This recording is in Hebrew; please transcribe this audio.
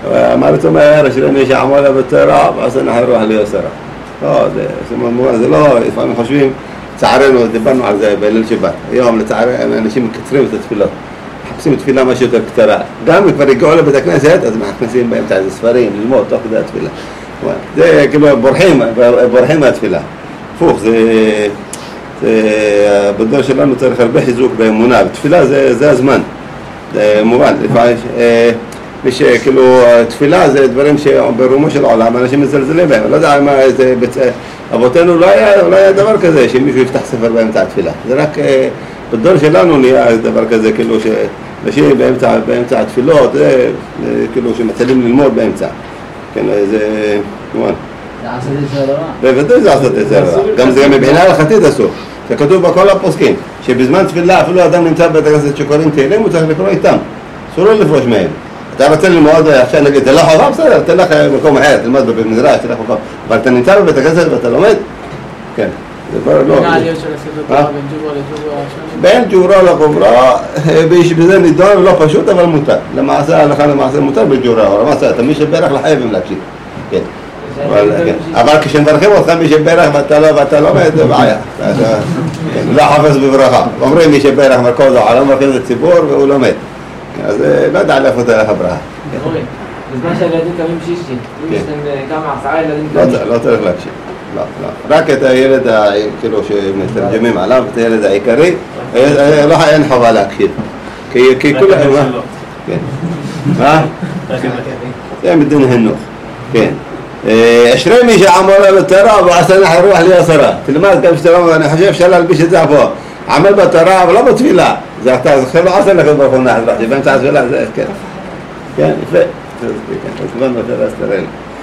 מה זאת אומרת, שלמי שעמולה בתורה, ואז אנחנו נרוח ליוסרה. לא, זה לא, לפעמים חושבים, צערנו, דיברנו על זה בליל שבת. היום לצערנו, אנשים מקצרים את התפילות. מחפשים תפילה משהו יותר קצרה. גם כבר הגיעו לבית הכנסת, אז מכניסים באמצע איזה ספרים, ללמוד תוך כדי התפילה. זה כאילו בורחים מהתפילה. הפוך, בדור שלנו צריך הרבה חיזוק באמונה. בתפילה זה הזמן. זה מובן. כאילו תפילה זה דברים שברומו של העולם אנשים מזלזלים בהם. לא יודע מה זה, אבותינו לא היה דבר כזה שמישהו יפתח ספר באמצע התפילה. זה רק בדור שלנו נהיה דבר כזה כאילו שאנשים באמצע התפילות, זה כאילו שמתחילים ללמוד באמצע. כן, זה כמובן. זה עשת את זה רע. בוודאי זה עשת את זה רע. גם זה מבחינה הלכתית אסור. זה כתוב בכל הפוסקים, שבזמן תפילה אפילו אדם נמצא בבית הכנסת שקוראים תהילים, הוא צריך לקרוא איתם. אסור לו לפרוש מהם. אתה רוצה ללמוד, עכשיו נגיד, זה לא חובה, בסדר, תן לך מקום אחר, תלמד בבית מדרש, תלך מקום. אבל אתה נמצא בבית הכנסת ואתה לומד? כן. זה כבר לא... מה העליות של הספר תורה בין ג'וברה לג'וברה השני? בין ג'וברה לג'וברה, בזה נידון לא פשוט, אבל מותר. למעשה, הלכה למעשה מותר בג'וברה, למעשה, אתה מי שברך לחייבים להקשיב. כן. אבל כשמברכים אותך מי שברך ואתה לומד, זה בעיה. לא חפש בברכה. אומרים מי שברך מרכוז העולם, מברכים את הציבור והוא לומד. אז לא יודע לאיפה תלך הברכה. בזמן שהילדים קמים שישי, אם יש להם כמה 10 ילדים לא צריך להקשיב. לא. רק את הילד כאילו שמתרגמים עליו, את הילד העיקרי, אין חובה להקשיב. כי כולם... כן. מה? זה מדין חינוך. כן. אשרי מי שעמול על התורה ועשה נחל רוח ליוסרה. תלמד גם שאתה אני חושב שאלה להלביש את זה פה. עמל בתורה אבל לא בתפילה. זה אתה זוכר לא עשה לכם ברחוב נחל רוח. שבאמצע התפילה זה כן. כן, יפה. כן, אז כבר נותן להסתרל.